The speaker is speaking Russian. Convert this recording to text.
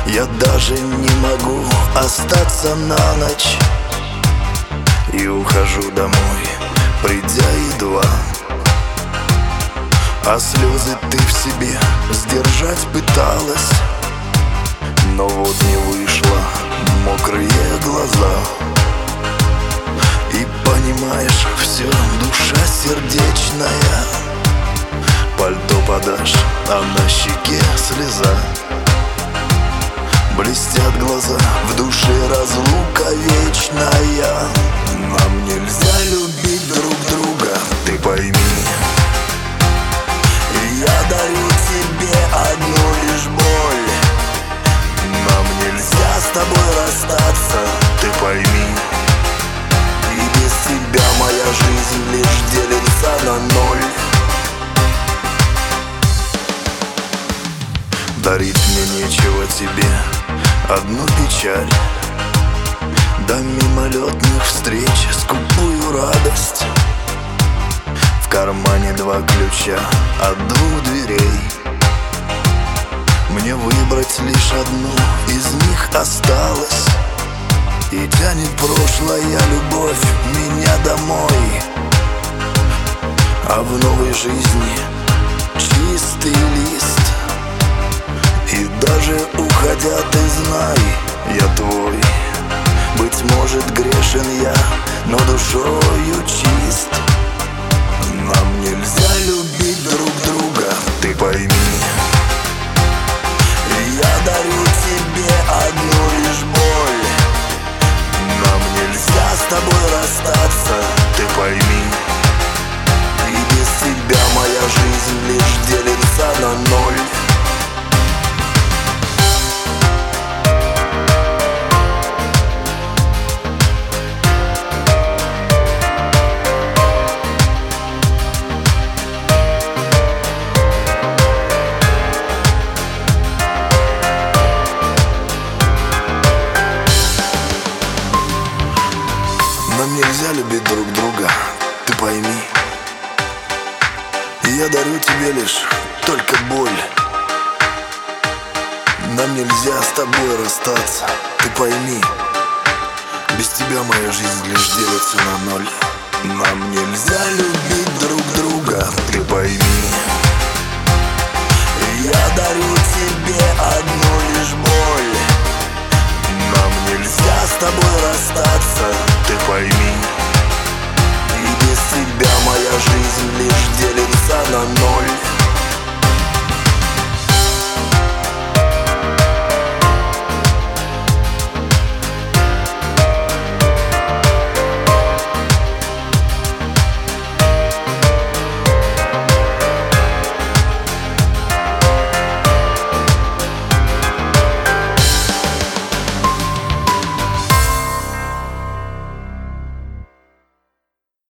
Я даже не могу остаться на ночь и ухожу домой, придя едва. А слезы ты в себе сдержать пыталась, но вот не вышло, мокрые глаза. И понимаешь, все, душа сердечная, пальто подашь, а на щеке слеза. Блестят глаза, в душе разлука вечная. Нам нельзя любить друг друга, ты пойми. Я дарю тебе одну лишь боль. Нам нельзя с тобой расстаться, ты пойми. И без тебя моя жизнь лишь делится на ноль. Дарить мне нечего тебе, одну печаль, до мимолетных встреч скупую радость. В кармане 2 ключа от 2 дверей. Мне выбрать лишь одну из них осталось. И тянет прошлая любовь меня домой. А в новой жизни чистый лист. И даже уходя, ты знай, я твой. Быть может, грешен я, но душою чист. Нам нельзя любить друг друга, ты пойми. Я дарю тебе одну лишь боль. Нам нельзя с тобой расстаться, ты пойми. И без тебя моя жизнь лишь делится на ноль. Нам нельзя любить друг друга, ты пойми. И я дарю тебе лишь только боль. Нам нельзя с тобой расстаться, ты пойми. Без тебя моя жизнь лишь делится на ноль. Нам нельзя любить друг друга, ты пойми. Я дарю тебе одну лишь боль. Нам нельзя с тобой расстаться.